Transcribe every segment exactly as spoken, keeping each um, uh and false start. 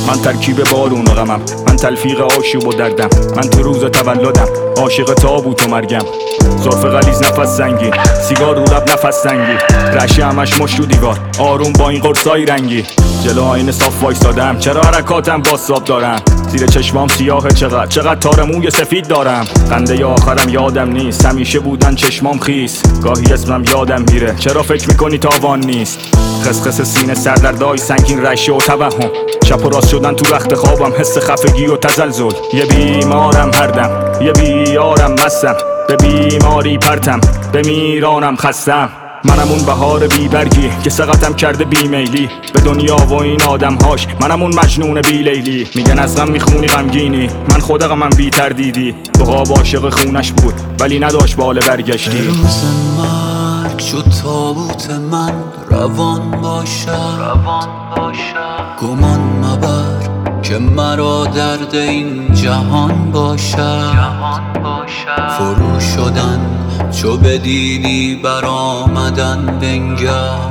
من ترکیب بارون و غمم، من تلفیق آشوب و دردم، من تو روز تولدم عاشق تابوت و مرگم. زلف غلیظ نفس سنگی، سیگار رو لب نفس سنگی، رشه همش مشت رو دیوار آروم با این قرصای رنگی. جلو آینه صاف وایسادم، چرا حرکاتم باساب دارم؟ زیر چشمام سیاه چقدر چقدر تار موی سفید دارم. خنده آخرم یادم نیست، همیشه بودن چشمام خیس. گاهی اسمم یادم میره، چرا فکر میکنی تاوان نیست؟ خسخس سینه سردردای سنگین رشه و توهم، چپ و راست شدن تو رخت خوابم، حس خفگی و تزلزل. یه بیمارم هر دم، یه بیارم مستم، به بیماری پرتم، به میرانم خستم. منم اون بهار بیبرگی که سقطم کرده بیمیلی به دنیا و این آدمهاش. منم اون مجنون بی لیلی، میگن از غم میخونی غمگینی، من خود غمم بی تردیدی. عقاب عاشق خونش بود ولی نداشت بال برگشتی. به روز مرگ شد تابوت من روان باشد، روان باشد. گمان مبر که مرا درد این جهان باشد، جهان باشد. فرو شدن چو بدیدی برآمدن بنگر،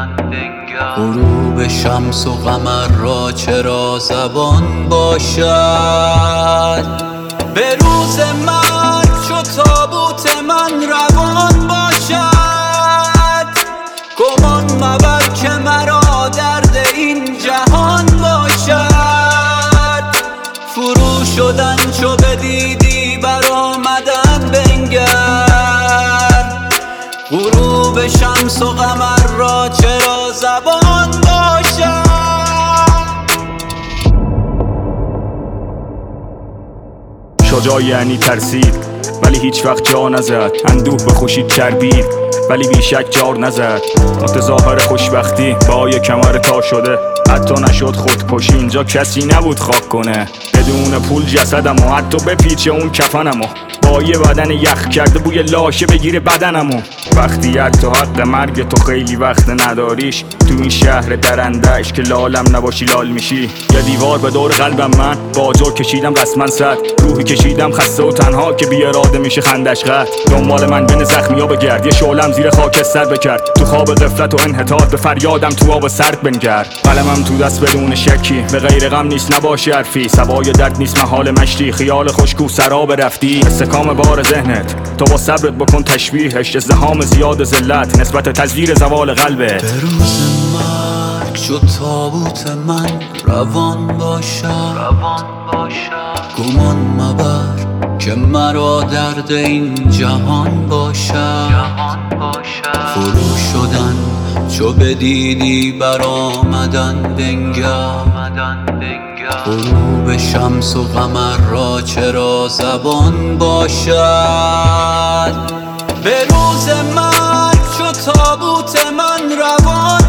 غروب شمس و قمر را چرا زبان باشد. به روز مرگ چو تابوت من روان باشد، گمان مبر که مرا درد این جهان باشد. فرو شدن چو بدیدی برآمدن بنگر، غروب شمس و قمر را چرا زبان باشد. شجاع یعنی ترسید ولی هیچ وقت جا نزد، اندوه به خوشید چربید ولی بیشک جار نزد. متظاهر خوشبختی با یه کمر تا شده، حتی نشد خودکشی اینجا کسی نبود خاک کنه. بدون پول جسدم و حتی بپیچه اون کفنمو، با یه بدن یخ کرده بوی لاشه بگیره بدنمو. وقتی حتی حق مرگ تو خیلی وقت نداریش، تو این شهر درندش که لالم نباشی لال میشی. یه دیوار به دور قلبم من با آجر کشیدم رسما صد، روحی کشیدم خسته و تنها که بی اراده میشه خندش قطع. دنبال من بین زخمیا بگرد، یه شعلم زیر خاکستر بکرد، تو خواب غفلت و انحطاط به فریادم تو آب سرد بنگر. قلمم تو دست بدون شکی، به غیر غم نیست نباشه حرفی، سوای درد نیست محال مشتی. خیال خوشگو سراب رفتی، استکام بار ذهنت تو با صبرت بکن تشبیهش. ازدحام زیاد ذلت نسبت تزویر زوال قلبت. به روز مرگ شد تابوت من روان باشد، روان باشد. گمان مبر که مرا درد این جهان باشد، جهان باشد. فرو شدن چو بدیدی برآمدن بنگر، غروب شمس و قمر را چرا زبان باشد. به روز مرگ چو تابوت من روان